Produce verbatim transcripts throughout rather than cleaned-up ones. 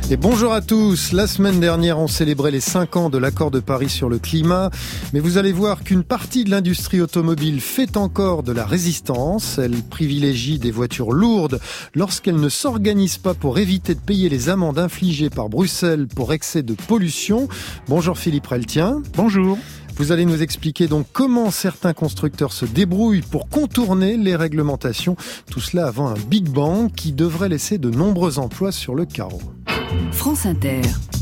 Et bonjour à tous. La semaine dernière, on célébrait les cinq ans de l'accord de Paris sur le climat. Mais vous allez voir qu'une partie de l'industrie automobile fait encore de la résistance. Elle privilégie des voitures lourdes lorsqu'elles ne s'organisent pas pour éviter de payer les amendes infligées par Bruxelles pour excès de pollution. Bonjour Philippe Reltien. Bonjour. Vous allez nous expliquer donc comment certains constructeurs se débrouillent pour contourner les réglementations. Tout cela avant un Big Bang qui devrait laisser de nombreux emplois sur le carreau. France Inter.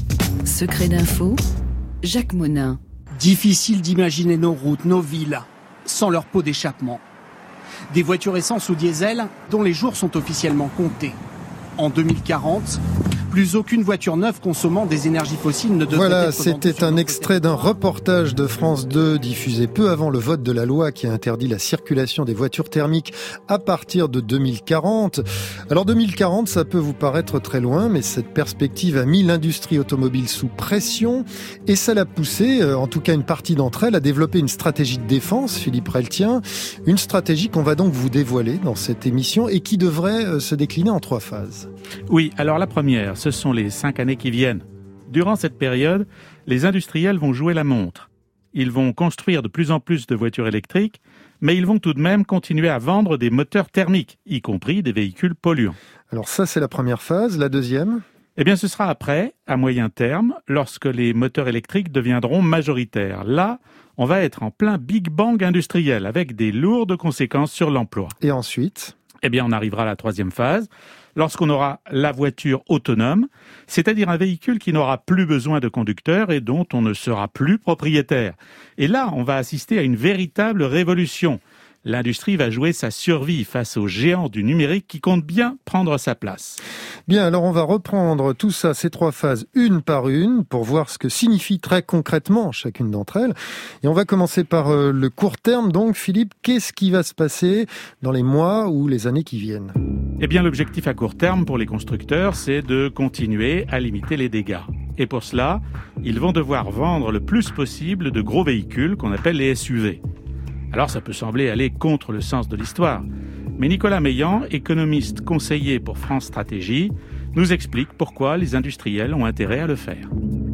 Secret d'info, Jacques Monin. Difficile d'imaginer nos routes, nos villes, sans leur pot d'échappement. Des voitures essence ou diesel dont les jours sont officiellement comptés. En deux mille quarante, plus aucune voiture neuve consommant des énergies fossiles ne devrait voilà, être vendue. Voilà, c'était un extrait d'un reportage de France deux diffusé peu avant le vote de la loi qui a interdit la circulation des voitures thermiques à partir de deux mille quarante. Alors deux mille quarante, ça peut vous paraître très loin, mais cette perspective a mis l'industrie automobile sous pression et ça l'a poussé, en tout cas une partie d'entre elles, à développer une stratégie de défense, Philippe Reltien, une stratégie qu'on va donc vous dévoiler dans cette émission et qui devrait se décliner en trois phases. Oui, alors la première, ce sont les cinq années qui viennent. Durant cette période, les industriels vont jouer la montre. Ils vont construire de plus en plus de voitures électriques, mais ils vont tout de même continuer à vendre des moteurs thermiques, y compris des véhicules polluants. Alors ça, c'est la première phase. La deuxième ? Eh bien, ce sera après, à moyen terme, lorsque les moteurs électriques deviendront majoritaires. Là, on va être en plein Big Bang industriel, avec des lourdes conséquences sur l'emploi. Et ensuite ? Eh bien, on arrivera à la troisième phase, lorsqu'on aura la voiture autonome, c'est-à-dire un véhicule qui n'aura plus besoin de conducteur et dont on ne sera plus propriétaire. Et là, on va assister à une véritable révolution. L'industrie va jouer sa survie face aux géants du numérique qui comptent bien prendre sa place. Bien, alors on va reprendre tout ça, ces trois phases, une par une, pour voir ce que signifie très concrètement chacune d'entre elles. Et on va commencer par euh, le court terme. Donc, Philippe, qu'est-ce qui va se passer dans les mois ou les années qui viennent ? Eh bien, l'objectif à court terme pour les constructeurs, c'est de continuer à limiter les dégâts. Et pour cela, ils vont devoir vendre le plus possible de gros véhicules qu'on appelle les S U V. Alors ça peut sembler aller contre le sens de l'histoire. Mais Nicolas Meillan, économiste conseiller pour France Stratégie, nous explique pourquoi les industriels ont intérêt à le faire.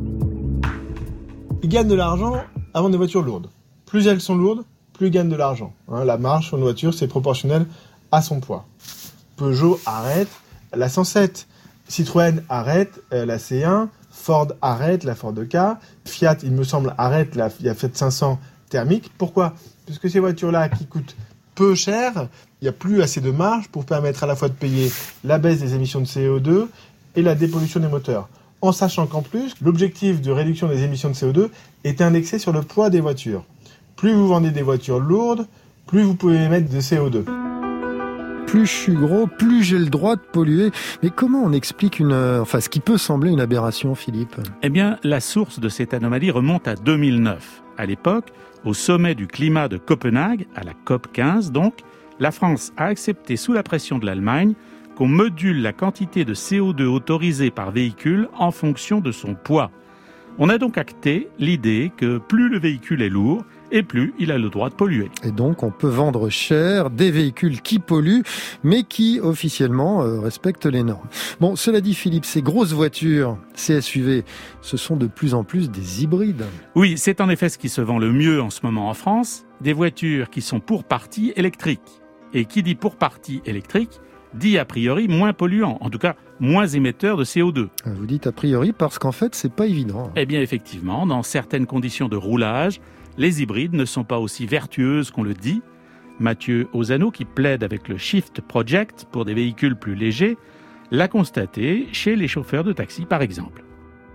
Ils gagnent de l'argent avant des voitures lourdes. Plus elles sont lourdes, plus ils gagnent de l'argent. Hein, la marge sur une voiture, c'est proportionnel à son poids. Peugeot arrête la cent sept. Citroën arrête euh, la C un. Ford arrête la Ford K. Fiat, il me semble, arrête la, la Fiat cinq cents thermique. Pourquoi ? Puisque ces voitures-là qui coûtent peu cher, il n'y a plus assez de marge pour permettre à la fois de payer la baisse des émissions de C O deux et la dépollution des moteurs. En sachant qu'en plus, l'objectif de réduction des émissions de C O deux est indexé sur le poids des voitures. Plus vous vendez des voitures lourdes, plus vous pouvez émettre de C O deux. Plus je suis gros, plus j'ai le droit de polluer. Mais comment on explique une, enfin, ce qui peut sembler une aberration, Philippe ? Eh bien, la source de cette anomalie remonte à deux mille neuf. À l'époque, au sommet du climat de Copenhague, à la C O P quinze donc, la France a accepté sous la pression de l'Allemagne qu'on module la quantité de C O deux autorisée par véhicule en fonction de son poids. On a donc acté l'idée que plus le véhicule est lourd, et plus il a le droit de polluer. Et donc on peut vendre cher des véhicules qui polluent, mais qui officiellement euh, respectent les normes. Bon, cela dit Philippe, ces grosses voitures, ces S U V, ce sont de plus en plus des hybrides. Oui, c'est en effet ce qui se vend le mieux en ce moment en France, des voitures qui sont pour partie électriques. Et qui dit pour partie électrique, dit a priori moins polluant, en tout cas moins émetteur de C O deux. Vous dites a priori parce qu'en fait c'est pas évident. Eh bien effectivement, dans certaines conditions de roulage, les hybrides ne sont pas aussi vertueuses qu'on le dit. Mathieu Ozano, qui plaide avec le Shift Project pour des véhicules plus légers, l'a constaté chez les chauffeurs de taxi par exemple.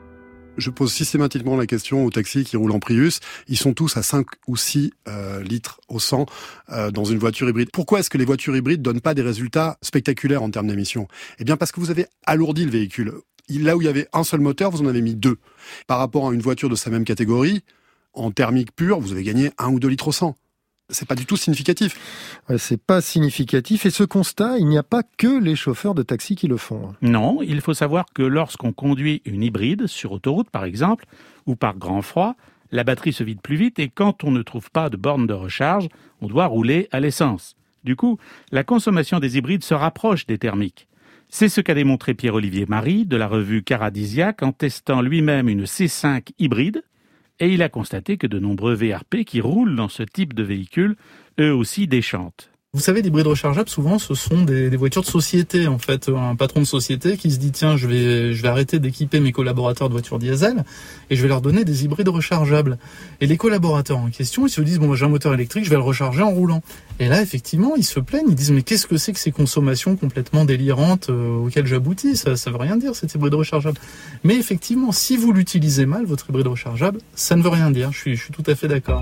Je pose systématiquement la question aux taxis qui roulent en Prius. Ils sont tous à cinq ou six euh, litres au cent euh, dans une voiture hybride. Pourquoi est-ce que les voitures hybrides donnent pas des résultats spectaculaires en termes d'émissions ? Eh bien parce que vous avez alourdi le véhicule. Là où il y avait un seul moteur, vous en avez mis deux. Par rapport à une voiture de sa même catégorie, en thermique pure, vous avez gagné un ou deux litres au cent. C'est pas du tout significatif. Ouais, c'est pas significatif. Et ce constat, il n'y a pas que les chauffeurs de taxi qui le font. Non, il faut savoir que lorsqu'on conduit une hybride, sur autoroute par exemple, ou par grand froid, la batterie se vide plus vite et quand on ne trouve pas de borne de recharge, on doit rouler à l'essence. Du coup, la consommation des hybrides se rapproche des thermiques. C'est ce qu'a démontré Pierre-Olivier Marie de la revue Caradisiaque en testant lui-même une C cinq hybride, et il a constaté que de nombreux V R P qui roulent dans ce type de véhicule, eux aussi déchantent. Vous savez, les hybrides rechargeables, souvent, ce sont des, des voitures de société, en fait. Un patron de société qui se dit, tiens, je vais, je vais arrêter d'équiper mes collaborateurs de voitures diesel et je vais leur donner des hybrides rechargeables. Et les collaborateurs en question, ils se disent, bon, j'ai un moteur électrique, je vais le recharger en roulant. Et là, effectivement, ils se plaignent, ils disent, mais qu'est-ce que c'est que ces consommations complètement délirantes euh, auxquelles j'aboutis? Ça, ça veut rien dire, cet hybride rechargeable. Mais effectivement, si vous l'utilisez mal, votre hybride rechargeable, ça ne veut rien dire. Je suis, je suis tout à fait d'accord.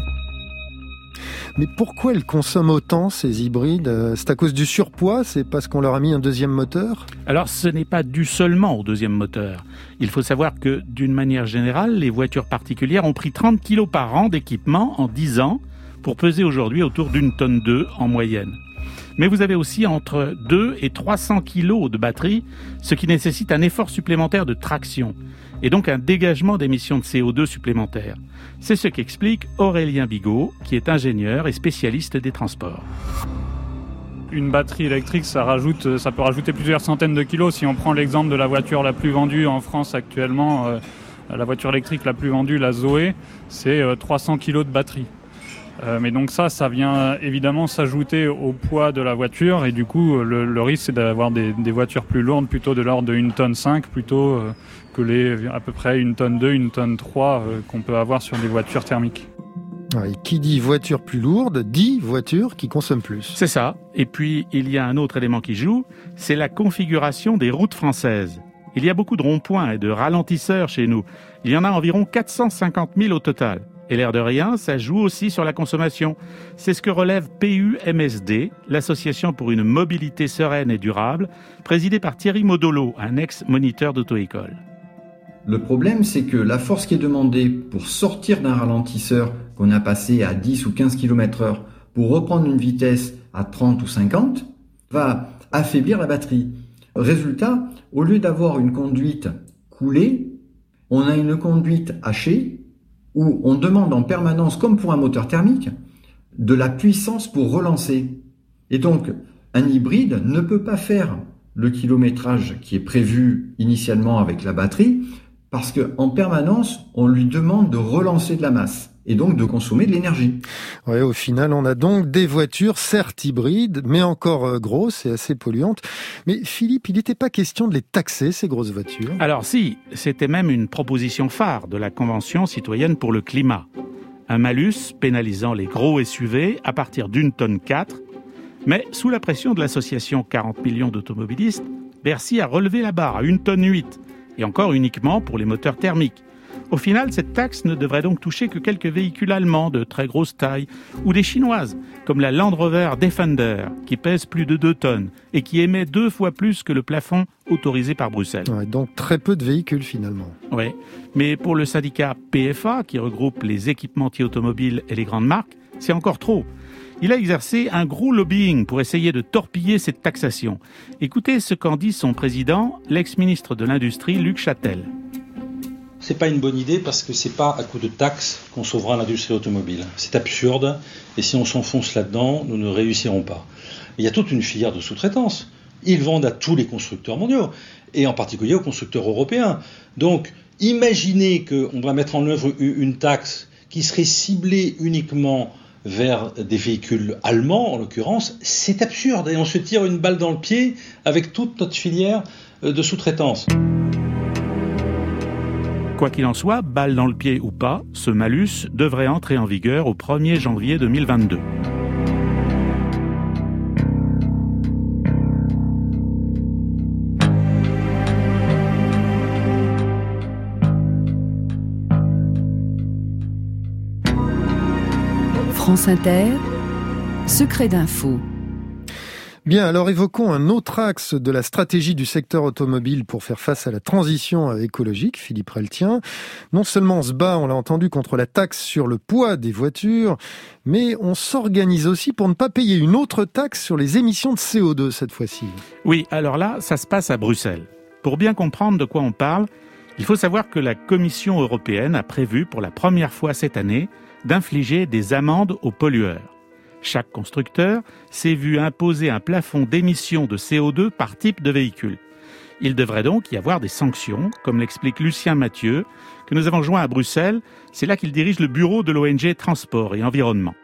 Mais pourquoi elles consomment autant, ces hybrides ? C'est à cause du surpoids ? C'est parce qu'on leur a mis un deuxième moteur ? Alors, ce n'est pas dû seulement au deuxième moteur. Il faut savoir que, d'une manière générale, les voitures particulières ont pris trente kilos par an d'équipement en dix ans pour peser aujourd'hui autour d'une tonne deux en moyenne. Mais vous avez aussi entre deux et trois cents kilos de batterie, ce qui nécessite un effort supplémentaire de traction et donc un dégagement d'émissions de C O deux supplémentaires. C'est ce qu'explique Aurélien Bigot, qui est ingénieur et spécialiste des transports. Une batterie électrique, ça, rajoute, ça peut rajouter plusieurs centaines de kilos. Si on prend l'exemple de la voiture la plus vendue en France actuellement, euh, la voiture électrique la plus vendue, la Zoé, c'est euh, trois cents kilos de batterie. Euh, mais donc ça, ça vient évidemment s'ajouter au poids de la voiture et du coup, le, le risque, c'est d'avoir des, des voitures plus lourdes, plutôt de l'ordre de une tonne cinq, plutôt euh, que les à peu près une tonne deux, une tonne trois euh, qu'on peut avoir sur des voitures thermiques. Et qui dit voiture plus lourde, dit voiture qui consomme plus. C'est ça. Et puis, il y a un autre élément qui joue, c'est la configuration des routes françaises. Il y a beaucoup de ronds-points et de ralentisseurs chez nous. Il y en a environ quatre cent cinquante mille au total. Et l'air de rien, ça joue aussi sur la consommation. C'est ce que relève P U M S D, l'Association pour une mobilité sereine et durable, présidée par Thierry Modolo, un ex-moniteur d'auto-école. Le problème, c'est que la force qui est demandée pour sortir d'un ralentisseur qu'on a passé à dix ou quinze kilomètres heure pour reprendre une vitesse à trente ou cinquante va affaiblir la batterie. Résultat, au lieu d'avoir une conduite coulée, on a une conduite hachée où on demande en permanence, comme pour un moteur thermique, de la puissance pour relancer. Et donc, un hybride ne peut pas faire le kilométrage qui est prévu initialement avec la batterie, parce qu'en permanence, on lui demande de relancer de la masse et donc de consommer de l'énergie. Ouais, au final, on a donc des voitures, certes hybrides, mais encore grosses et assez polluantes. Mais Philippe, il n'était pas question de les taxer, ces grosses voitures ? Alors si, c'était même une proposition phare de la Convention citoyenne pour le climat. Un malus pénalisant les gros S U V à partir d'une tonne quatre. Mais sous la pression de l'association quarante millions d'automobilistes, Bercy a relevé la barre à une tonne huit, et encore uniquement pour les moteurs thermiques. Au final, cette taxe ne devrait donc toucher que quelques véhicules allemands de très grosse taille ou des chinoises, comme la Land Rover Defender, qui pèse plus de deux tonnes et qui émet deux fois plus que le plafond autorisé par Bruxelles. Ouais, donc très peu de véhicules finalement. Oui, mais pour le syndicat P F A, qui regroupe les équipementiers automobiles et les grandes marques, c'est encore trop. Il a exercé un gros lobbying pour essayer de torpiller cette taxation. Écoutez ce qu'en dit son président, l'ex-ministre de l'Industrie, Luc Châtel. C'est pas une bonne idée parce que c'est pas à coup de taxes qu'on sauvera l'industrie automobile. C'est absurde et si on s'enfonce là-dedans, nous ne réussirons pas. Il y a toute une filière de sous-traitance. Ils vendent à tous les constructeurs mondiaux et en particulier aux constructeurs européens. Donc, imaginez qu'on va mettre en œuvre une taxe qui serait ciblée uniquement vers des véhicules allemands, en l'occurrence, c'est absurde et on se tire une balle dans le pied avec toute notre filière de sous-traitance. Quoi qu'il en soit, balle dans le pied ou pas, ce malus devrait entrer en vigueur au premier janvier deux mille vingt-deux. France Inter, secret d'info. Bien, alors évoquons un autre axe de la stratégie du secteur automobile pour faire face à la transition écologique, Philippe Reltien. Non seulement on se bat, on l'a entendu, contre la taxe sur le poids des voitures, mais on s'organise aussi pour ne pas payer une autre taxe sur les émissions de C O deux cette fois-ci. Oui, alors là, ça se passe à Bruxelles. Pour bien comprendre de quoi on parle, il faut savoir que la Commission européenne a prévu pour la première fois cette année d'infliger des amendes aux pollueurs. Chaque constructeur s'est vu imposer un plafond d'émissions de C O deux par type de véhicule. Il devrait donc y avoir des sanctions, comme l'explique Lucien Mathieu, que nous avons joint à Bruxelles. C'est là qu'il dirige le bureau de l'O N G Transport et Environnement.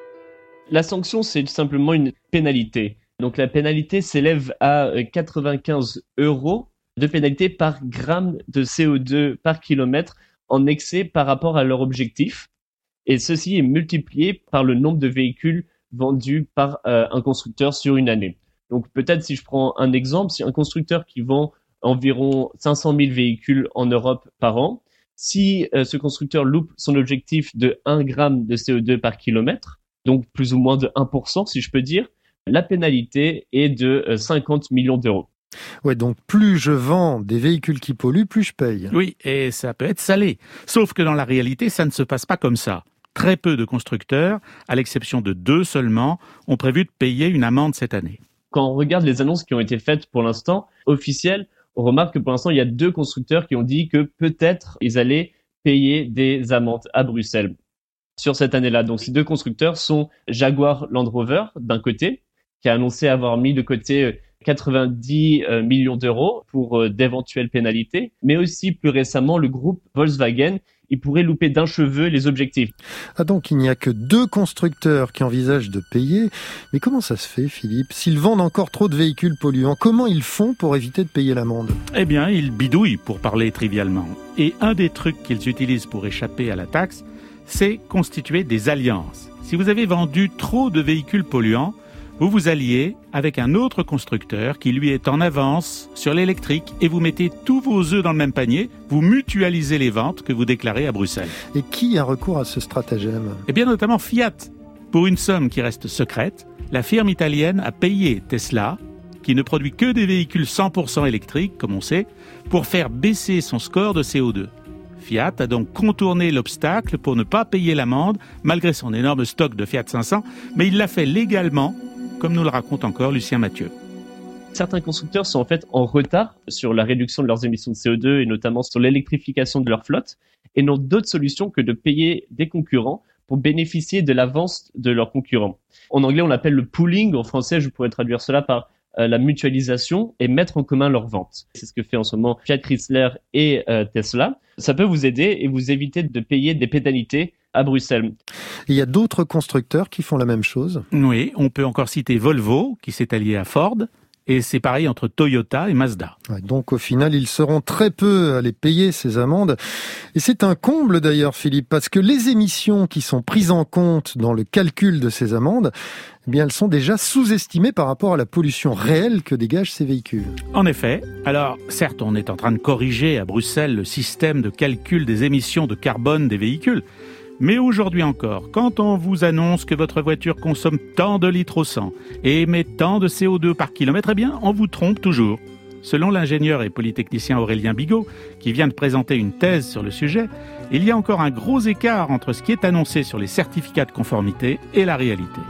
La sanction, c'est tout simplement une pénalité. Donc la pénalité s'élève à quatre-vingt-quinze euros de pénalité par gramme de C O deux par kilomètre en excès par rapport à leur objectif. Et ceci est multiplié par le nombre de véhicules vendus par euh, un constructeur sur une année. Donc peut-être si je prends un exemple, si un constructeur qui vend environ cinq cent mille véhicules en Europe par an, si euh, ce constructeur loupe son objectif de un gramme de C O deux par kilomètre, donc plus ou moins de un pour cent si je peux dire, la pénalité est de euh, cinquante millions d'euros. Ouais, donc plus je vends des véhicules qui polluent, plus je paye. Oui, et ça peut être salé. Sauf que dans la réalité, ça ne se passe pas comme ça. Très peu de constructeurs, à l'exception de deux seulement, ont prévu de payer une amende cette année. Quand on regarde les annonces qui ont été faites pour l'instant, officielles, on remarque que pour l'instant, il y a deux constructeurs qui ont dit que peut-être ils allaient payer des amendes à Bruxelles sur cette année-là. Donc ces deux constructeurs sont Jaguar Land Rover, d'un côté, qui a annoncé avoir mis de côté quatre-vingt-dix millions d'euros pour d'éventuelles pénalités, mais aussi plus récemment le groupe Volkswagen. Il pourrait louper d'un cheveu les objectifs. Ah donc il n'y a que deux constructeurs qui envisagent de payer. Mais comment ça se fait, Philippe ? S'ils vendent encore trop de véhicules polluants, comment ils font pour éviter de payer l'amende ? Eh bien, ils bidouillent, pour parler trivialement. Et un des trucs qu'ils utilisent pour échapper à la taxe, c'est constituer des alliances. Si vous avez vendu trop de véhicules polluants, vous vous alliez avec un autre constructeur qui lui est en avance sur l'électrique et vous mettez tous vos œufs dans le même panier, vous mutualisez les ventes que vous déclarez à Bruxelles. Et qui a recours à ce stratagème ? Eh bien notamment Fiat. Pour une somme qui reste secrète, la firme italienne a payé Tesla, qui ne produit que des véhicules cent pour cent électriques, comme on sait, pour faire baisser son score de C O deux. Fiat a donc contourné l'obstacle pour ne pas payer l'amende, malgré son énorme stock de Fiat cinq cents, mais il l'a fait légalement, comme nous le raconte encore Lucien Mathieu. Certains constructeurs sont en fait en retard sur la réduction de leurs émissions de C O deux et notamment sur l'électrification de leur flotte et n'ont d'autre solution que de payer des concurrents pour bénéficier de l'avance de leurs concurrents. En anglais, on l'appelle le pooling. En français, je pourrais traduire cela par euh, la mutualisation et mettre en commun leurs ventes. C'est ce que fait en ce moment Fiat Chrysler et euh, Tesla. Ça peut vous aider et vous éviter de payer des pénalités à Bruxelles. Il y a d'autres constructeurs qui font la même chose. Oui, on peut encore citer Volvo, qui s'est allié à Ford, et c'est pareil entre Toyota et Mazda. Ouais, donc au final, ils seront très peu à les payer, ces amendes. Et c'est un comble d'ailleurs, Philippe, parce que les émissions qui sont prises en compte dans le calcul de ces amendes, eh bien, elles sont déjà sous-estimées par rapport à la pollution réelle que dégagent ces véhicules. En effet, alors certes, on est en train de corriger à Bruxelles le système de calcul des émissions de carbone des véhicules, mais aujourd'hui encore, quand on vous annonce que votre voiture consomme tant de litres au cent et émet tant de C O deux par kilomètre, eh bien, on vous trompe toujours. Selon l'ingénieur et polytechnicien Aurélien Bigot, qui vient de présenter une thèse sur le sujet, il y a encore un gros écart entre ce qui est annoncé sur les certificats de conformité et la réalité.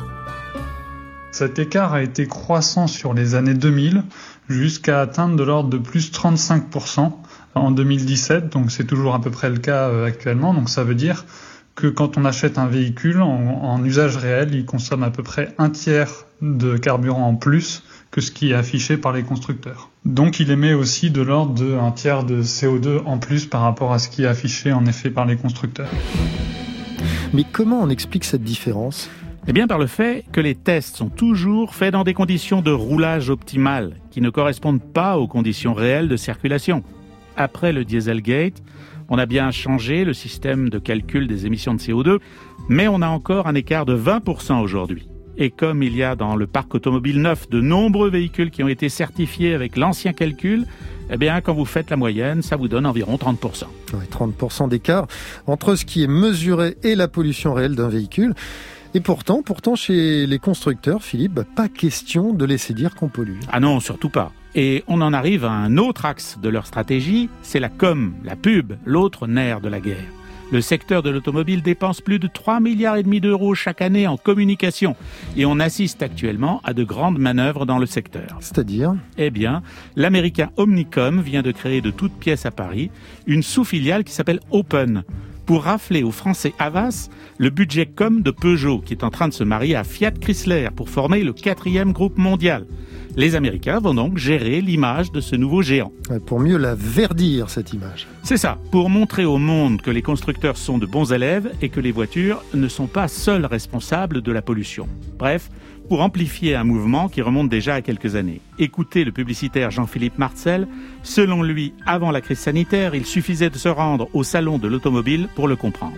Cet écart a été croissant sur les années deux mille, jusqu'à atteindre de l'ordre de plus trente-cinq pour cent en deux mille dix-sept, donc c'est toujours à peu près le cas actuellement, donc ça veut dire que quand on achète un véhicule en, en usage réel, il consomme à peu près un tiers de carburant en plus que ce qui est affiché par les constructeurs. Donc il émet aussi de l'ordre d'un tiers de C O deux en plus par rapport à ce qui est affiché en effet par les constructeurs. Mais comment on explique cette différence ? Eh bien par le fait que les tests sont toujours faits dans des conditions de roulage optimales qui ne correspondent pas aux conditions réelles de circulation. Après le Dieselgate, on a bien changé le système de calcul des émissions de C O deux, mais on a encore un écart de vingt pour cent aujourd'hui. Et comme il y a dans le parc automobile neuf de nombreux véhicules qui ont été certifiés avec l'ancien calcul, eh bien, quand vous faites la moyenne, ça vous donne environ trente pour cent. Ouais, trente pour cent d'écart entre ce qui est mesuré et la pollution réelle d'un véhicule. Et pourtant, pourtant, chez les constructeurs, Philippe, bah, pas question de laisser dire qu'on pollue. Ah non, surtout pas. Et on en arrive à un autre axe de leur stratégie, c'est la com, la pub, l'autre nerf de la guerre. Le secteur de l'automobile dépense plus de trois milliards et demi d'euros chaque année en communication. Et on assiste actuellement à de grandes manœuvres dans le secteur. C'est-à-dire ? Eh bien, l'américain Omnicom vient de créer de toutes pièces à Paris une sous-filiale qui s'appelle Open, pour rafler au français Havas le budget com de Peugeot, qui est en train de se marier à Fiat Chrysler pour former le quatrième groupe mondial. Les Américains vont donc gérer l'image de ce nouveau géant. Pour mieux la verdir, cette image. C'est ça, pour montrer au monde que les constructeurs sont de bons élèves et que les voitures ne sont pas seuls responsables de la pollution. Bref, pour amplifier un mouvement qui remonte déjà à quelques années. Écoutez le publicitaire Jean-Philippe Marcel. Selon lui, avant la crise sanitaire, il suffisait de se rendre au salon de l'automobile pour le comprendre.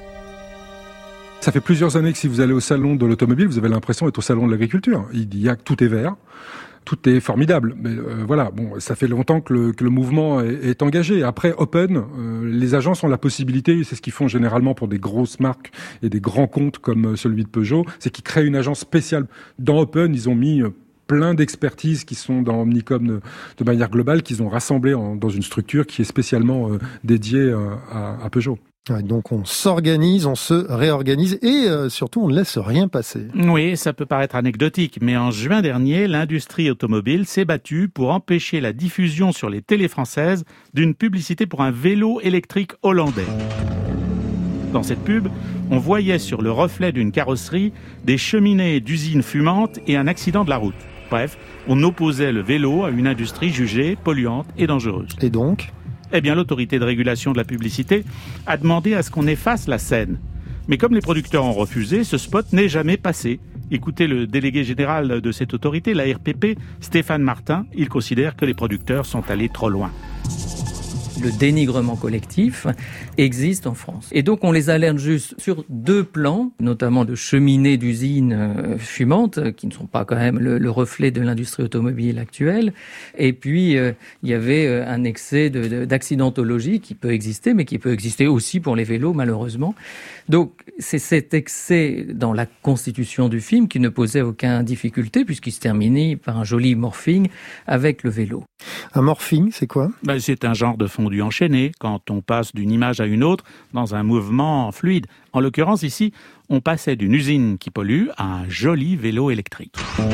Ça fait plusieurs années que si vous allez au salon de l'automobile, vous avez l'impression d'être au salon de l'agriculture. Il y a tout est vert, tout est formidable. Mais euh, voilà, bon, ça fait longtemps que le, que le mouvement est, est engagé. Après, Open, euh, les agences ont la possibilité, c'est ce qu'ils font généralement pour des grosses marques et des grands comptes comme celui de Peugeot, c'est qu'ils créent une agence spéciale. Dans Open, ils ont mis plein d'expertises qui sont dans Omnicom de, de manière globale, qu'ils ont rassemblées en, dans une structure qui est spécialement euh, dédiée euh, à, à Peugeot. Ouais, donc on s'organise, on se réorganise et euh, surtout on ne laisse rien passer. Oui, ça peut paraître anecdotique, mais en juin dernier, l'industrie automobile s'est battue pour empêcher la diffusion sur les télés françaises d'une publicité pour un vélo électrique hollandais. Dans cette pub, on voyait sur le reflet d'une carrosserie des cheminées d'usines fumantes et un accident de la route. Bref, on opposait le vélo à une industrie jugée polluante et dangereuse. Et donc ? Eh bien, l'autorité de régulation de la publicité a demandé à ce qu'on efface la scène. Mais comme les producteurs ont refusé, ce spot n'est jamais passé. Écoutez le délégué général de cette autorité, la R P P, Stéphane Martin. Il considère que les producteurs sont allés trop loin. Le dénigrement collectif existe en France. Et donc on les alerte juste sur deux plans, notamment de cheminées d'usines euh, fumantes, qui ne sont pas quand même le, le reflet de l'industrie automobile actuelle. Et puis euh, il y avait euh, un excès de, de, d'accidentologie qui peut exister, mais qui peut exister aussi pour les vélos malheureusement. Donc c'est cet excès dans la constitution du film qui ne posait aucune difficulté, puisqu'il se terminait par un joli morphing avec le vélo. Un morphing, c'est quoi ? Ben, c'est un genre de fondu enchaîné, quand on passe d'une image à une autre dans un mouvement fluide. En l'occurrence, ici, on passait d'une usine qui pollue à un joli vélo électrique.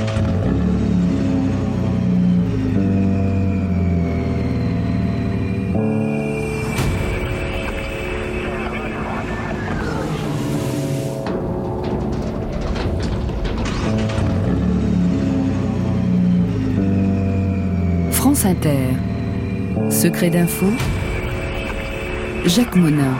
France Inter. Secret d'info. Jacques Monin.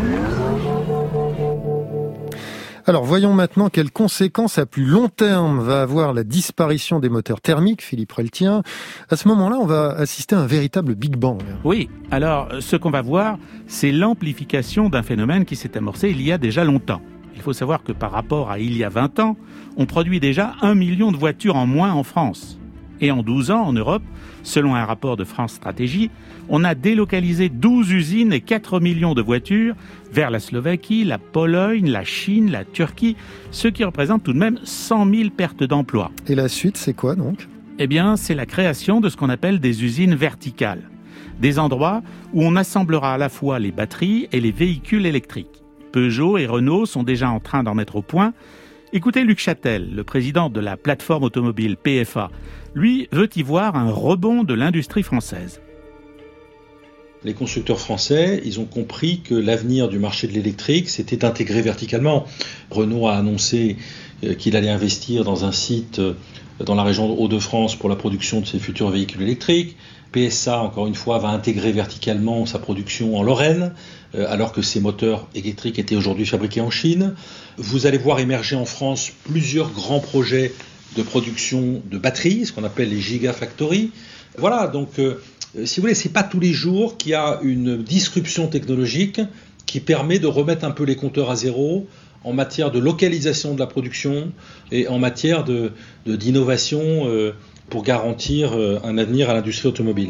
Alors voyons maintenant quelles conséquences à plus long terme va avoir la disparition des moteurs thermiques, Philippe Reltien. À ce moment-là, on va assister à un véritable Big Bang. Oui, alors ce qu'on va voir, c'est l'amplification d'un phénomène qui s'est amorcé il y a déjà longtemps. Il faut savoir que par rapport à il y a vingt ans, on produit déjà un million de voitures en moins en France. Et en douze ans, en Europe, selon un rapport de France Stratégie, on a délocalisé douze usines et quatre millions de voitures vers la Slovaquie, la Pologne, la Chine, la Turquie, ce qui représente tout de même cent mille pertes d'emplois. Et la suite, c'est quoi donc ? Eh bien, c'est la création de ce qu'on appelle des usines verticales. Des endroits où on assemblera à la fois les batteries et les véhicules électriques. Peugeot et Renault sont déjà en train d'en mettre au point. Écoutez Luc Châtel, le président de la plateforme automobile P F A. Lui veut y voir un rebond de l'industrie française. Les constructeurs français, ils ont compris que l'avenir du marché de l'électrique, c'était d'intégrer verticalement. Renault a annoncé qu'il allait investir dans un site dans la région de Hauts-de-France pour la production de ses futurs véhicules électriques. P S A, encore une fois, va intégrer verticalement sa production en Lorraine, alors que ses moteurs électriques étaient aujourd'hui fabriqués en Chine. Vous allez voir émerger en France plusieurs grands projets de production de batteries, ce qu'on appelle les gigafactories. Voilà, donc euh, si vous voulez, c'est pas tous les jours qu'il y a une disruption technologique qui permet de remettre un peu les compteurs à zéro en matière de localisation de la production et en matière de, de, d'innovation euh, pour garantir euh, un avenir à l'industrie automobile.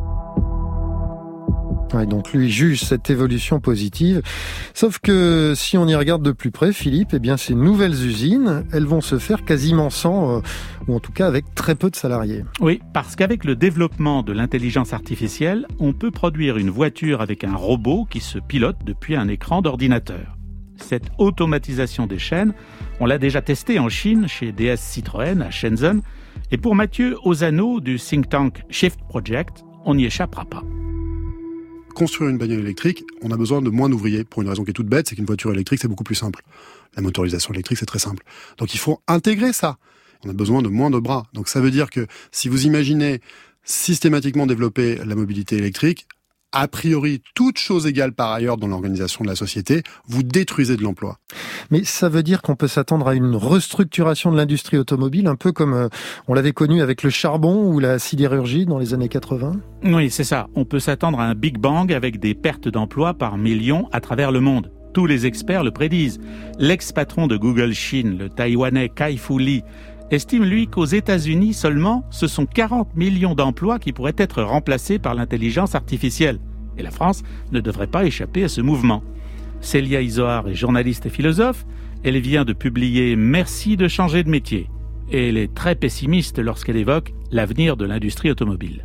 Ouais, donc lui juge cette évolution positive. Sauf que si on y regarde de plus près, Philippe, eh bien ces nouvelles usines, elles vont se faire quasiment sans, euh, ou en tout cas avec très peu de salariés. Oui, parce qu'avec le développement de l'intelligence artificielle, on peut produire une voiture avec un robot qui se pilote depuis un écran d'ordinateur. Cette automatisation des chaînes, on l'a déjà testée en Chine chez D S Citroën à Shenzhen. Et pour Mathieu Ozano du think tank Shift Project, on n'y échappera pas. construire une bagnole électrique, on a besoin de moins d'ouvriers pour une raison qui est toute bête, c'est qu'une voiture électrique, c'est beaucoup plus simple. La motorisation électrique, c'est très simple. Donc il faut intégrer ça. On a besoin de moins de bras. Donc ça veut dire que si vous imaginez systématiquement développer la mobilité électrique, a priori, toute chose égale par ailleurs dans l'organisation de la société, vous détruisez de l'emploi. Mais ça veut dire qu'on peut s'attendre à une restructuration de l'industrie automobile, un peu comme euh, on l'avait connu avec le charbon ou la sidérurgie dans les années quatre-vingts ? Oui, c'est ça. On peut s'attendre à un Big Bang avec des pertes d'emplois par millions à travers le monde. Tous les experts le prédisent. L'ex-patron de Google Chine, le Taïwanais Kai-Fu Lee, estime, lui, qu'aux États-Unis seulement, ce sont quarante millions d'emplois qui pourraient être remplacés par l'intelligence artificielle. Et la France ne devrait pas échapper à ce mouvement. Célia Izoard est journaliste et philosophe. Elle vient de publier « Merci de changer de métier ». Et elle est très pessimiste lorsqu'elle évoque l'avenir de l'industrie automobile.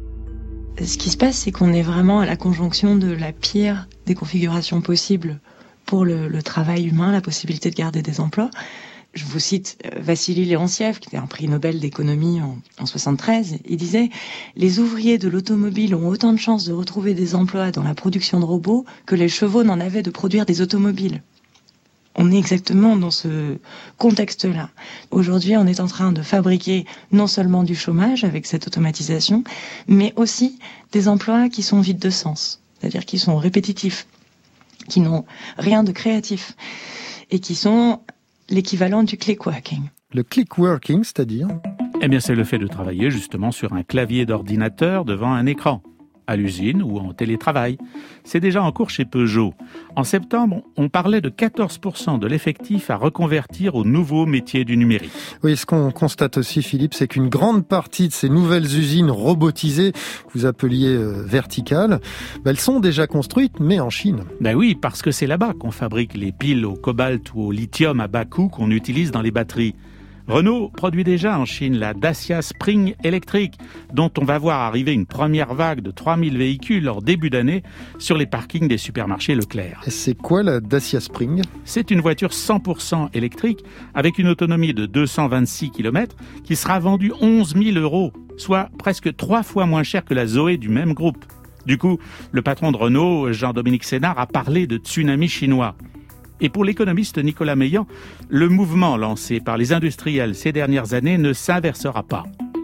Ce qui se passe, c'est qu'on est vraiment à la conjonction de la pire des configurations possibles pour le, le travail humain, la possibilité de garder des emplois. Je vous cite Vassili Leontiev, qui était un prix Nobel d'économie en, en soixante-treize. Il disait « Les ouvriers de l'automobile ont autant de chances de retrouver des emplois dans la production de robots que les chevaux n'en avaient de produire des automobiles. » On est exactement dans ce contexte-là. Aujourd'hui, on est en train de fabriquer non seulement du chômage avec cette automatisation, mais aussi des emplois qui sont vides de sens, c'est-à-dire qui sont répétitifs, qui n'ont rien de créatif et qui sont l'équivalent du click-working. Le click-working, c'est-à-dire ? Eh bien, c'est le fait de travailler justement sur un clavier d'ordinateur devant un écran, à l'usine ou en télétravail. C'est déjà en cours chez Peugeot. En septembre, on parlait de quatorze pour cent de l'effectif à reconvertir aux nouveaux métiers du numérique. Oui, ce qu'on constate aussi, Philippe, c'est qu'une grande partie de ces nouvelles usines robotisées, que vous appeliez euh, verticales, bah, elles sont déjà construites, mais en Chine. Ben oui, parce que c'est là-bas qu'on fabrique les piles au cobalt ou au lithium à bas coût qu'on utilise dans les batteries. Renault produit déjà en Chine la Dacia Spring électrique, dont on va voir arriver une première vague de trois mille véhicules en début d'année sur les parkings des supermarchés Leclerc. Et c'est quoi la Dacia Spring ? C'est une voiture cent pour cent électrique avec une autonomie de deux cent vingt-six kilomètres qui sera vendue onze mille euros, soit presque trois fois moins cher que la Zoé du même groupe. Du coup, le patron de Renault, Jean-Dominique Sénard, a parlé de tsunami chinois. Et pour l'économiste Nicolas Meillan, le mouvement lancé par les industriels ces dernières années ne s'inversera pas.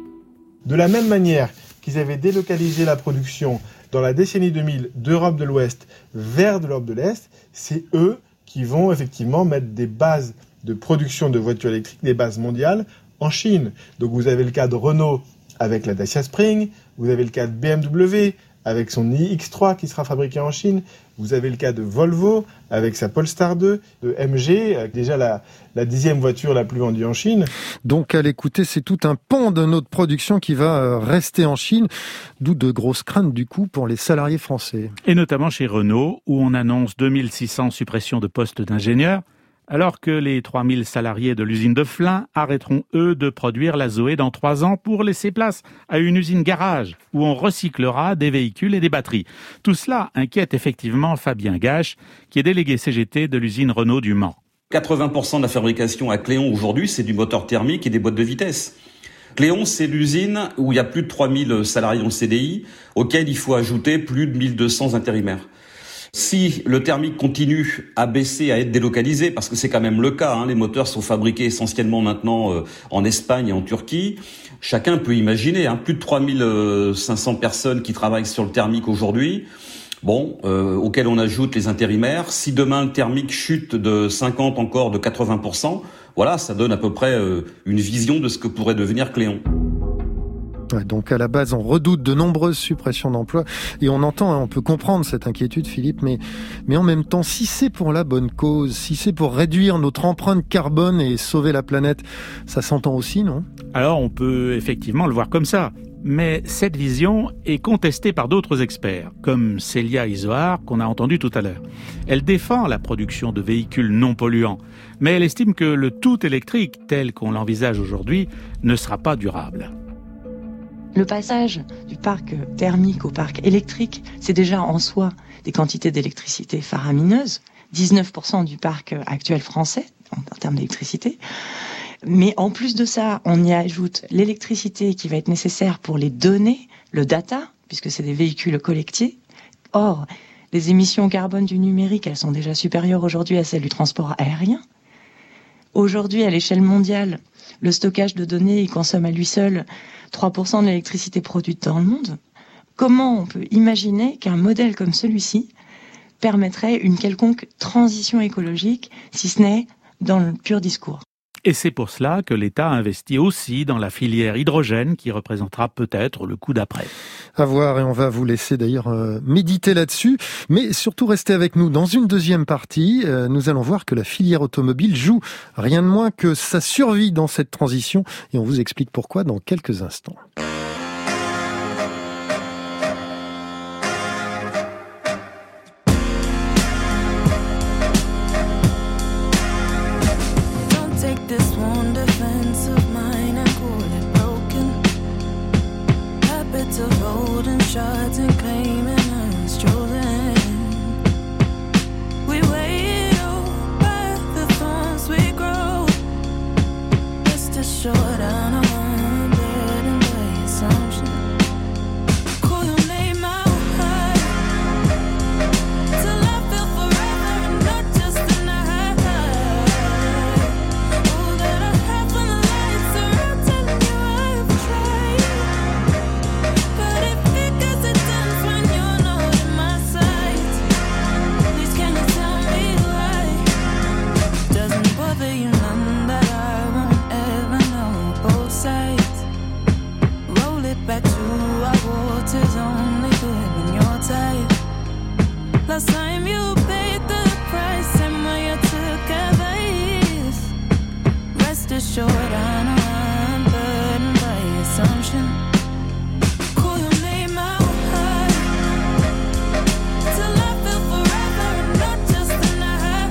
De la même manière qu'ils avaient délocalisé la production dans la décennie deux mille d'Europe de l'Ouest vers de l'Europe de l'Est, c'est eux qui vont effectivement mettre des bases de production de voitures électriques, des bases mondiales, en Chine. Donc vous avez le cas de Renault avec la Dacia Spring, vous avez le cas de B M W avec son i X trois qui sera fabriqué en Chine. Vous avez le cas de Volvo avec sa Polestar deux, de M G, déjà la, la dixième voiture la plus vendue en Chine. Donc à l'écouter, c'est tout un pan de notre production qui va rester en Chine, d'où de grosses craintes du coup pour les salariés français. Et notamment chez Renault, où on annonce deux mille six cents suppressions de postes d'ingénieurs, alors que les trois mille salariés de l'usine de Flins arrêteront, eux, de produire la Zoé dans trois ans pour laisser place à une usine garage où on recyclera des véhicules et des batteries. Tout cela inquiète effectivement Fabien Gache, qui est délégué C G T de l'usine Renault du Mans. quatre-vingts pour cent de la fabrication à Cléon aujourd'hui, c'est du moteur thermique et des boîtes de vitesse. Cléon, c'est l'usine où il y a plus de trois mille salariés en C D I, auxquels il faut ajouter plus de mille deux cents intérimaires. Si le thermique continue à baisser, à être délocalisé, parce que c'est quand même le cas, hein, les moteurs sont fabriqués essentiellement maintenant euh, en Espagne et en Turquie, chacun peut imaginer, hein, plus de trois mille cinq cents personnes qui travaillent sur le thermique aujourd'hui, bon, euh, auxquelles on ajoute les intérimaires. Si demain le thermique chute de cinquante encore, de quatre-vingts pour cent, voilà, ça donne à peu près euh, une vision de ce que pourrait devenir Cléon. Ouais, donc à la base, on redoute de nombreuses suppressions d'emplois et on entend, on peut comprendre cette inquiétude, Philippe, mais, mais en même temps, si c'est pour la bonne cause, si c'est pour réduire notre empreinte carbone et sauver la planète, ça s'entend aussi, non ? Alors on peut effectivement le voir comme ça, mais cette vision est contestée par d'autres experts, comme Célia Izoard, qu'on a entendu tout à l'heure. Elle défend la production de véhicules non polluants, mais elle estime que le tout électrique, tel qu'on l'envisage aujourd'hui, ne sera pas durable. Le passage du parc thermique au parc électrique, c'est déjà en soi des quantités d'électricité faramineuses, dix-neuf pour cent du parc actuel français en, en termes d'électricité. Mais en plus de ça, on y ajoute l'électricité qui va être nécessaire pour les données, le data, puisque c'est des véhicules collectés, Or, les émissions carbone du numérique, elles sont déjà supérieures aujourd'hui à celles du transport aérien. Aujourd'hui, à l'échelle mondiale, le stockage de données, il consomme à lui seul trois pour cent de l'électricité produite dans le monde. Comment on peut imaginer qu'un modèle comme celui-ci permettrait une quelconque transition écologique, si ce n'est dans le pur discours ? Et c'est pour cela que l'État investit aussi dans la filière hydrogène qui représentera peut-être le coup d'après. À voir, et on va vous laisser d'ailleurs euh, méditer là-dessus. Mais surtout restez avec nous dans une deuxième partie. Euh, nous allons voir que la filière automobile joue rien de moins que sa survie dans cette transition. Et on vous explique pourquoi dans quelques instants. Shots and claiming us chosen. We wait by the thorns we grow. Just to show down on bed and by assumption. Call your name out high till I feel forever and not just a night. All that I have when the lights are out, telling you I've tried. But if it last time you paid the price, and when you took advice, rest assured I know I'm burdened by assumption. Call your name out high till I feel forever and not just a night.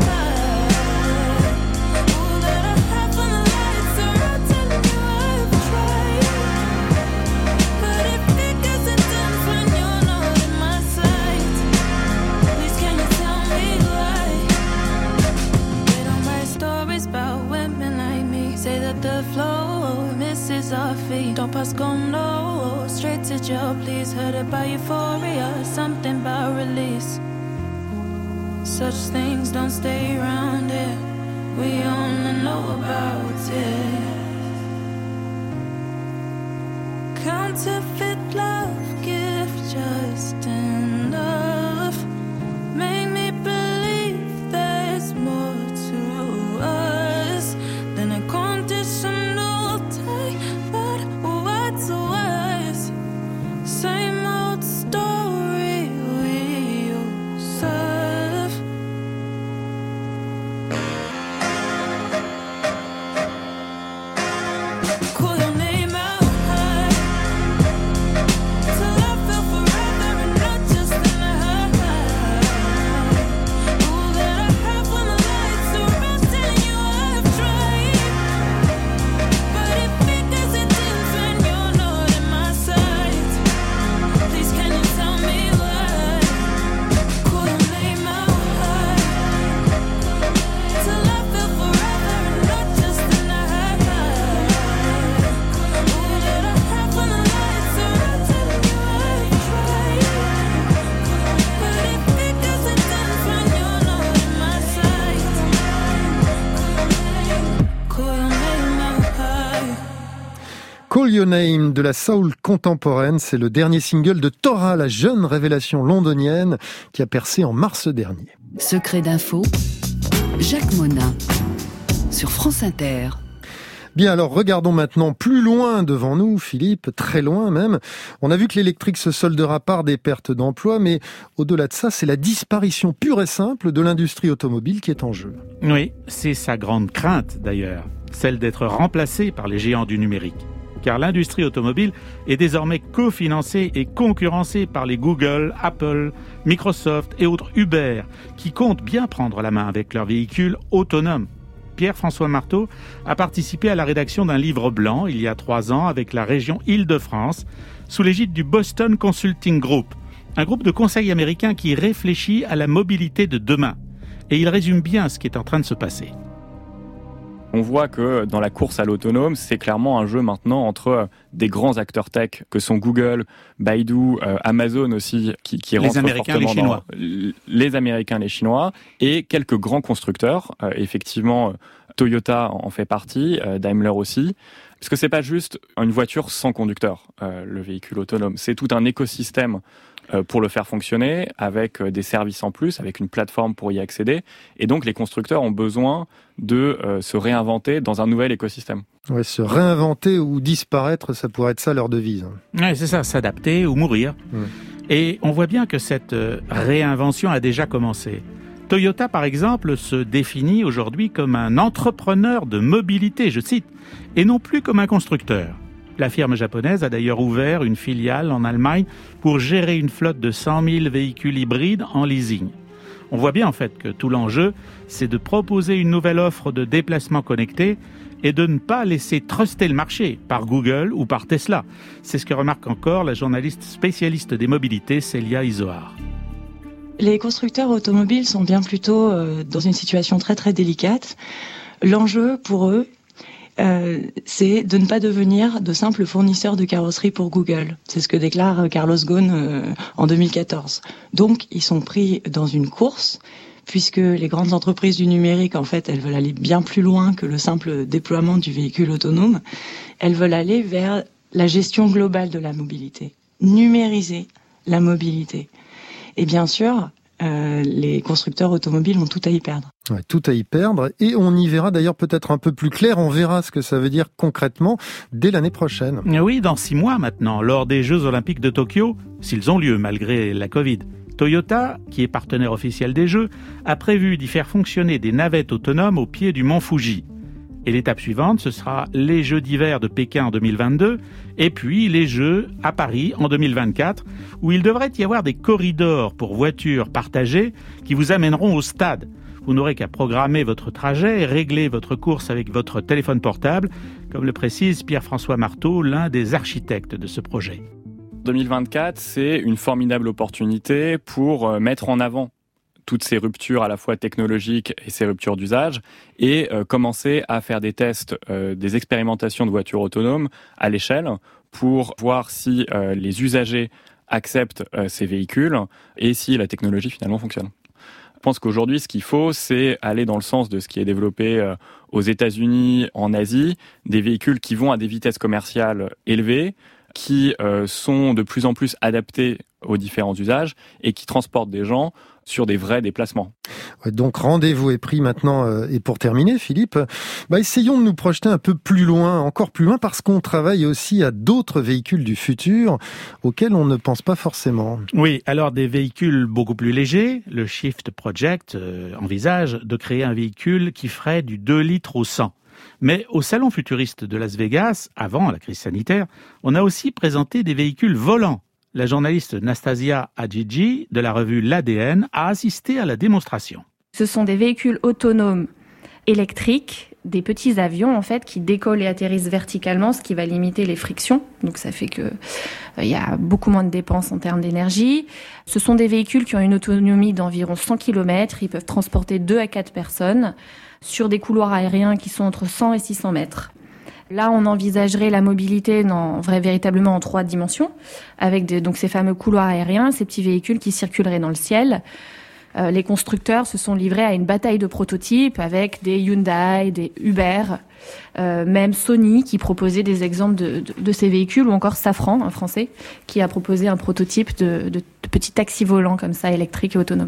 All that I have when the lights are out, telling you I've tried. But if it gets intense when you're not in my sight, can you tell me why? They don't write stories about women like me. Say that the flow misses our feet. Don't pass go no, straight to jail please. Heard about euphoria, something about release. Such things don't stay around here. We only know about it. Counterfeit love, gift just enough. Make me believe there's more to us than a conditional tie. But what's worse? Same old story we serve. Call your name out high till I feel forever and not just a night. All that I have when the lights are out, telling you I've tried. But if it gets intense when you're not in my sight, please can you tell me why? Call your name out high till I feel forever and not just a night. All that I have when the lights are out, telling you I've tried. But if it gets intense when you're not in my sight, call your name out high. Call Your Name de la soul contemporaine, c'est le dernier single de Tora, la jeune révélation londonienne qui a percé en mars dernier. Secret d'info, Jacques Monin, sur France Inter. Bien, alors regardons maintenant plus loin devant nous, Philippe, très loin même. On a vu que l'électrique se soldera par des pertes d'emplois, mais au-delà de ça, c'est la disparition pure et simple de l'industrie automobile qui est en jeu. Oui, c'est sa grande crainte d'ailleurs, celle d'être remplacée par les géants du numérique. Car l'industrie automobile est désormais cofinancée et concurrencée par les Google, Apple, Microsoft et autres Uber, qui comptent bien prendre la main avec leurs véhicules autonomes. Pierre-François Marteau a participé à la rédaction d'un livre blanc il y a trois ans avec la région Île-de-France, sous l'égide du Boston Consulting Group, un groupe de conseil américain qui réfléchit à la mobilité de demain. Et il résume bien ce qui est en train de se passer. On voit que dans la course à l'autonome, c'est clairement un jeu maintenant entre des grands acteurs tech que sont Google, Baidu, euh, Amazon aussi, qui, qui rentrent les Américains, les Chinois, dans, les Américains, les Chinois, et quelques grands constructeurs. Euh, effectivement, Toyota en fait partie, euh, Daimler aussi. Parce que c'est pas juste une voiture sans conducteur, euh, le véhicule autonome. C'est tout un écosystème euh, pour le faire fonctionner, avec euh, des services en plus, avec une plateforme pour y accéder. Et donc, les constructeurs ont besoin de euh, se réinventer dans un nouvel écosystème. Ouais, se réinventer ou disparaître, ça pourrait être ça leur devise. Ouais, c'est ça, s'adapter ou mourir. Ouais. Et on voit bien que cette euh, réinvention a déjà commencé. Toyota, par exemple, se définit aujourd'hui comme un entrepreneur de mobilité, je cite, et non plus comme un constructeur. La firme japonaise a d'ailleurs ouvert une filiale en Allemagne pour gérer une flotte de cent mille véhicules hybrides en leasing. On voit bien en fait que tout l'enjeu, c'est de proposer une nouvelle offre de déplacement connecté et de ne pas laisser truster le marché par Google ou par Tesla. C'est ce que remarque encore la journaliste spécialiste des mobilités, Célia Izoard. Les constructeurs automobiles sont bien plutôt euh, dans une situation très très délicate. L'enjeu pour eux, euh, c'est de ne pas devenir de simples fournisseurs de carrosserie pour Google. C'est ce que déclare Carlos Ghosn euh, en deux mille quatorze. Donc, ils sont pris dans une course, puisque les grandes entreprises du numérique, en fait, elles veulent aller bien plus loin que le simple déploiement du véhicule autonome. Elles veulent aller vers la gestion globale de la mobilité, numériser la mobilité. Et bien sûr, euh, les constructeurs automobiles ont tout à y perdre. Ouais, tout à y perdre. Et on y verra d'ailleurs peut-être un peu plus clair. On verra ce que ça veut dire concrètement dès l'année prochaine. Oui, dans six mois maintenant, lors des Jeux Olympiques de Tokyo, s'ils ont lieu malgré la Covid. Toyota, qui est partenaire officiel des Jeux, a prévu d'y faire fonctionner des navettes autonomes au pied du mont Fuji. Et l'étape suivante, ce sera les Jeux d'hiver de Pékin en deux mille vingt-deux et puis les Jeux à Paris en deux mille vingt-quatre où il devrait y avoir des corridors pour voitures partagées qui vous amèneront au stade. Vous n'aurez qu'à programmer votre trajet et régler votre course avec votre téléphone portable, comme le précise Pierre-François Marteau, l'un des architectes de ce projet. deux mille vingt-quatre, c'est une formidable opportunité pour mettre en avant toutes ces ruptures à la fois technologiques et ces ruptures d'usage, et euh, commencer à faire des tests, euh, des expérimentations de voitures autonomes à l'échelle pour voir si euh, les usagers acceptent euh, ces véhicules et si la technologie finalement fonctionne. Je pense qu'aujourd'hui, ce qu'il faut, c'est aller dans le sens de ce qui est développé euh, aux États-Unis, en Asie, des véhicules qui vont à des vitesses commerciales élevées, qui euh, sont de plus en plus adaptés aux différents usages et qui transportent des gens sur des vrais déplacements. Ouais, donc rendez-vous est pris maintenant. Euh, et pour terminer, Philippe, bah, essayons de nous projeter un peu plus loin, encore plus loin, parce qu'on travaille aussi à d'autres véhicules du futur auxquels on ne pense pas forcément. Oui, alors des véhicules beaucoup plus légers. Le Shift Project euh, envisage de créer un véhicule qui ferait du deux litres au cent. Mais au salon futuriste de Las Vegas, avant la crise sanitaire, on a aussi présenté des véhicules volants. La journaliste Nastasia Adjidji de la revue L'A D N a assisté à la démonstration. Ce sont des véhicules autonomes électriques, des petits avions en fait qui décollent et atterrissent verticalement, ce qui va limiter les frictions. Donc ça fait que euh, il y a beaucoup moins de dépenses en termes d'énergie. Ce sont des véhicules qui ont une autonomie d'environ cent kilomètres. Ils peuvent transporter deux à quatre personnes sur des couloirs aériens qui sont entre cent et six cents mètres. Là, on envisagerait la mobilité dans, vrai, véritablement en trois dimensions, avec des, donc ces fameux couloirs aériens, ces petits véhicules qui circuleraient dans le ciel. Euh, les constructeurs se sont livrés à une bataille de prototypes avec des Hyundai, des Uber, euh, même Sony qui proposait des exemples de, de, de ces véhicules, ou encore Safran, un français, qui a proposé un prototype de, de, de petits taxis volants comme ça, électriques et autonomes.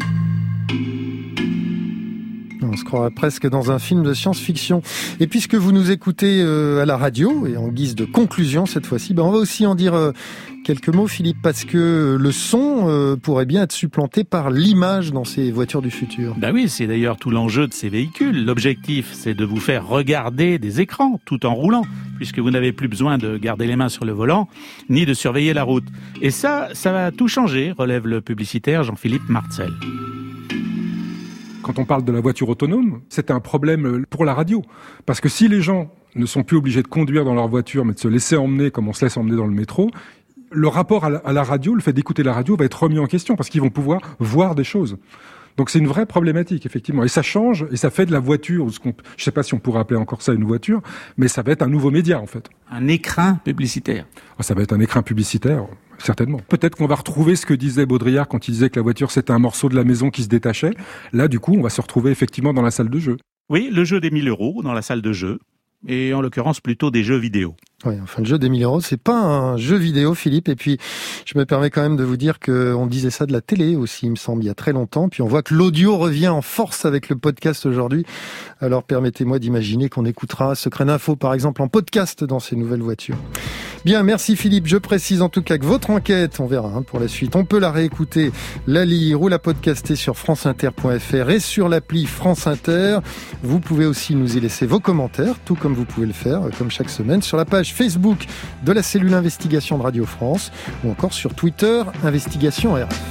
On se croirait presque dans un film de science-fiction. Et puisque vous nous écoutez euh, à la radio, et en guise de conclusion cette fois-ci, ben on va aussi en dire euh, quelques mots, Philippe, parce que le son euh, pourrait bien être supplanté par l'image dans ces voitures du futur. Ben oui, c'est d'ailleurs tout l'enjeu de ces véhicules. L'objectif, c'est de vous faire regarder des écrans tout en roulant, puisque vous n'avez plus besoin de garder les mains sur le volant, ni de surveiller la route. Et ça, ça va tout changer, relève le publicitaire Jean-Philippe Marcel. Quand on parle de la voiture autonome, c'est un problème pour la radio. Parce que si les gens ne sont plus obligés de conduire dans leur voiture, mais de se laisser emmener comme on se laisse emmener dans le métro, le rapport à la, à la radio, le fait d'écouter la radio va être remis en question parce qu'ils vont pouvoir voir des choses. Donc c'est une vraie problématique, effectivement. Et ça change, et ça fait de la voiture, ce qu'on, je sais pas si on pourrait appeler encore ça une voiture, mais ça va être un nouveau média, en fait. Un écrin publicitaire. Oh, ça va être un écrin publicitaire, certainement. Peut-être qu'on va retrouver ce que disait Baudrillard quand il disait que la voiture c'était un morceau de la maison qui se détachait. Là, du coup, on va se retrouver effectivement dans la salle de jeu. Oui, le jeu des mille euros dans la salle de jeu. Et en l'occurrence, plutôt des jeux vidéo. Oui, enfin, le jeu des mille euros, c'est pas un jeu vidéo, Philippe. Et puis, je me permets quand même de vous dire qu'on disait ça de la télé aussi, il me semble, il y a très longtemps. Puis on voit que l'audio revient en force avec le podcast aujourd'hui. Alors, permettez-moi d'imaginer qu'on écoutera Secret d'Info, par exemple, en podcast dans ces nouvelles voitures. Bien, merci Philippe. Je précise en tout cas que votre enquête, on verra hein, pour la suite, on peut la réécouter, la lire ou la podcaster sur franceinter point f r et sur l'appli France Inter. Vous pouvez aussi nous y laisser vos commentaires, tout comme vous pouvez le faire, comme chaque semaine, sur la page Facebook de la cellule Investigation de Radio France ou encore sur Twitter, Investigation R F.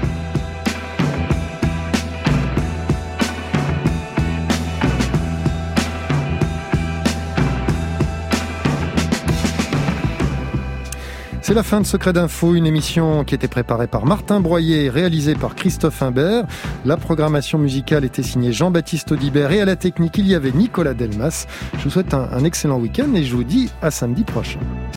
C'est la fin de Secret d'Info, une émission qui était préparée par Martin Broyer et réalisée par Christophe Imbert. La programmation musicale était signée Jean-Baptiste Audibert et à la technique, il y avait Nicolas Delmas. Je vous souhaite un, un excellent week-end et je vous dis à samedi prochain.